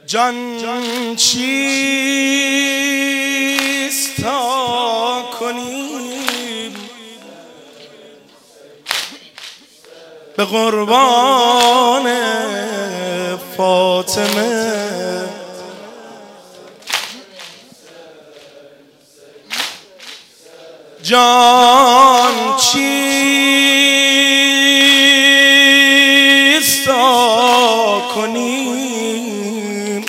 جان چیست تا کنیم به قربان فاطمه، جان چیست تا کنیم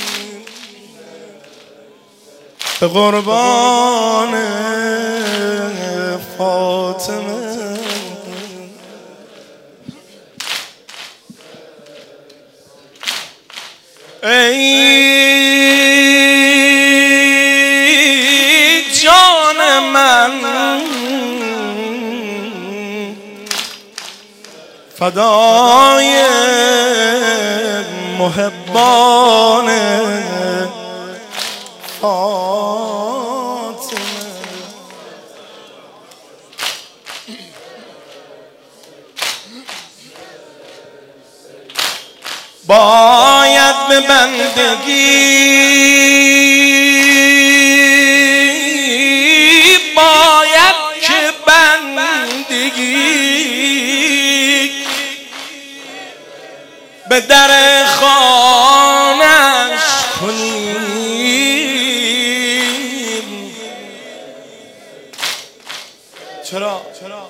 به قربان فاطمه. ای جان من فدای محبان فاطمه. باید به بندگی، باید که بندگی به در خانش کنیم. چرا؟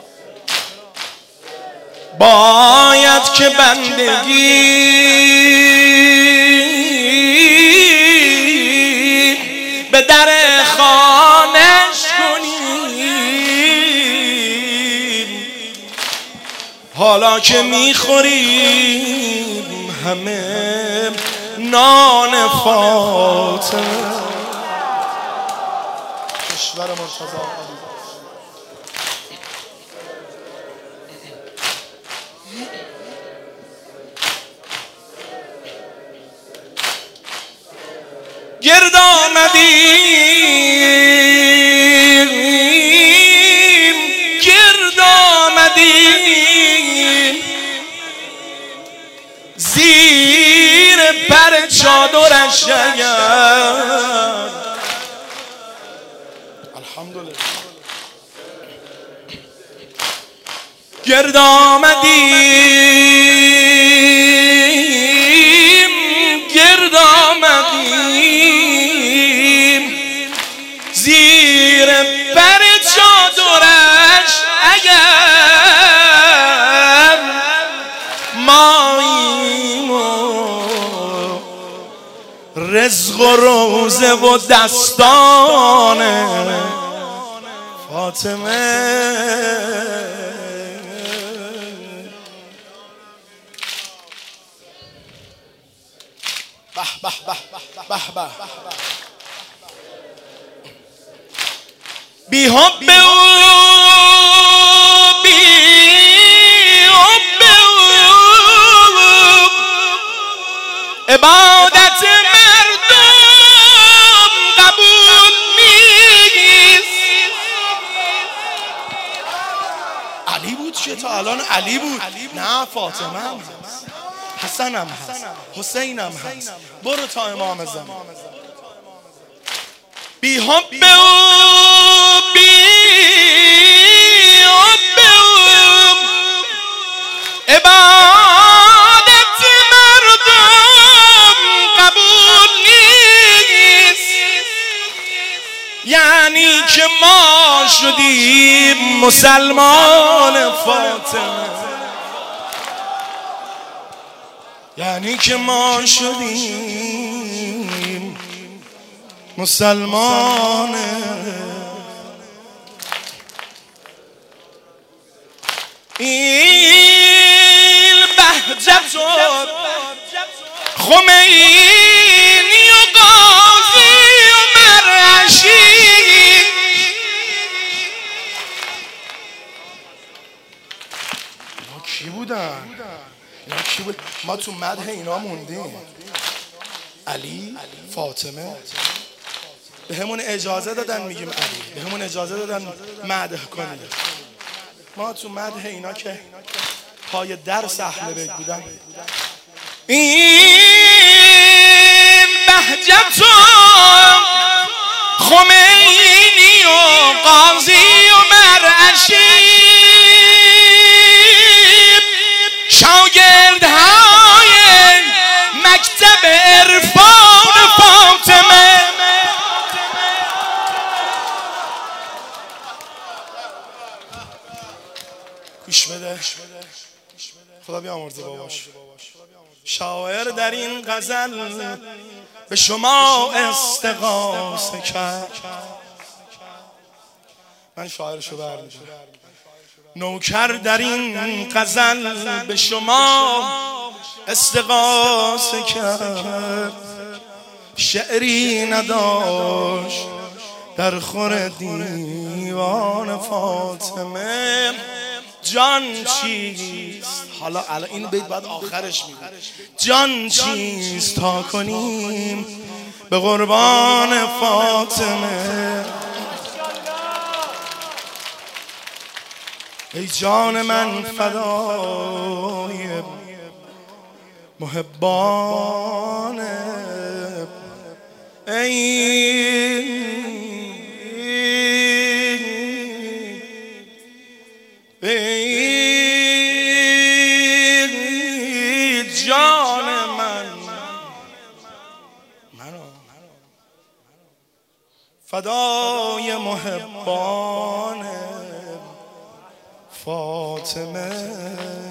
باید که بندگی به در خانش کنیم. حالا که میخوریم همه نان فاطمه. کشور مرتضی گرد آمدیم، گرد آمدیم زیر پر چادرش اگر الحمدلله گرد آمدیم، گرد آمدیم زیر پر چادرش اگر ماییم و رزق و روزه و دستان فاطمه. به به به به بی حب او، بی حب او عبادت مردم قبول نیست. علی بود که تا الان علی بود، نه فاطمه هم هست، حسن هم هست، حسین هم هست. برو تا امام زمان. بی حب او، بی حب او عبادت مردم قبول نیست. یعنی که ما شدیم مسلمان فاطمه، یعنی که ما شدیم مسلمان. این بهجت و خمینی و قاضی و مرعشی اینا کی بودن؟ اینا کی بود؟ ما تو مدح اینا موندیم. علی، فاطمه به همون اجازه دادن میگیم علی، به همون اجازه دادن مدح کنیم. ما تو مدح اینا که پای در اهل بیت بودن. این قاضی عمر اشیب شاگردهای مکتب عرفان فاطمه. گوش بده، خدا بیامرزه باباش. شاعر در این غزل به شما استغاثه کرد. من شاعرشو برمی‌دارم. نوکر در این غزل به شما استغاثه کرد. شعری نداشت در خور دیوان فاطمه. جان چیست، حالا الان این بیت بعد آخرش میگه جان چیست تا کنیم به قربان فاطمه. ای جان من فدای محبان، ای جان من فدای محبان فاطمه.